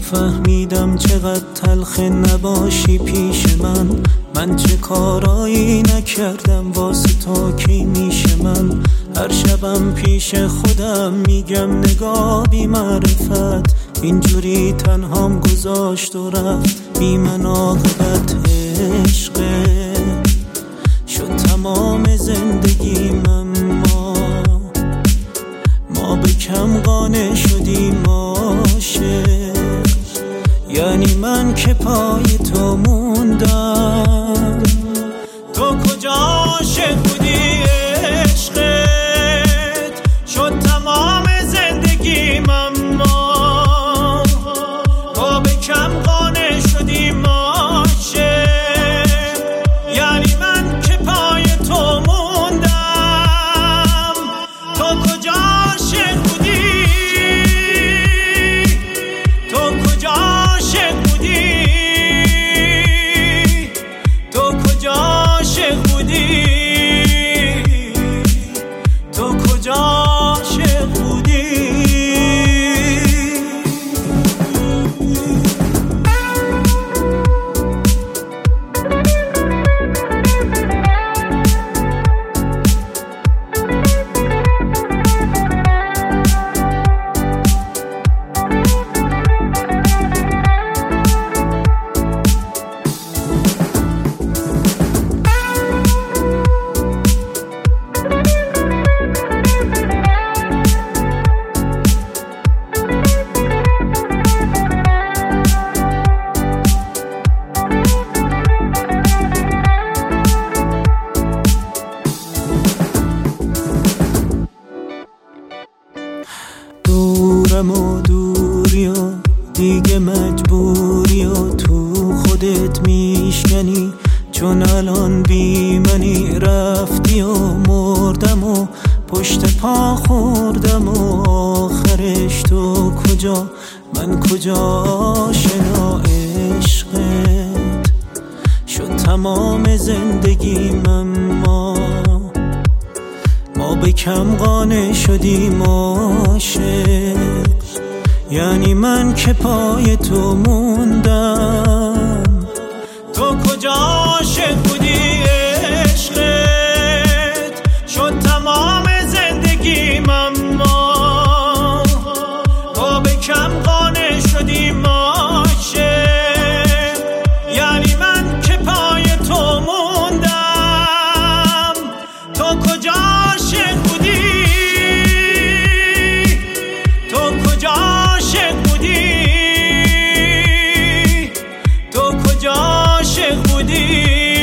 فهمیدم چقدر تلخ نباشی پیش من چه کارایی نکردم واسه تو کی میشه من. هر شبم پیش خودم میگم نگاه بی معرفت، اینجوری تنهام گذاشت و رفت بی من. عاقبت عشقه شد تمام زندگیم، ما به کم قانع شدیم عاشق. یعنی من که پای تو موندم، تو کجا عاشق بودی؟ عشقت شد تمام زندگیم، اما ما به کم قانع شدیم عاشق. یعنی من که پای تو موندم، تو کجا عاشق بودی؟ تو کجا عاشق بودی؟ تو کجا عاشق بودی؟ تو کجا عاشق بودی؟ دورم و دوری و دیگه مجبوری و تو خودت میشکنی، چون الان بی منی رفتی و مردم و پشت پا خوردم و آخرش تو کجا من کجا؟ آشنا عشقت شد تمام زندگیم، ما به کم قانع شدیم عاشق. یعنی من که پای تو موندم، تو کجا عاشق بودی؟ عشقت شد تمام زندگیم، اما ما به کم قانع شدیم عاشق. یعنی من که پای تو موندم، تو کجا عاشق بودی؟ تو کجا عاشق بودی؟ تو کجا عاشق بودی؟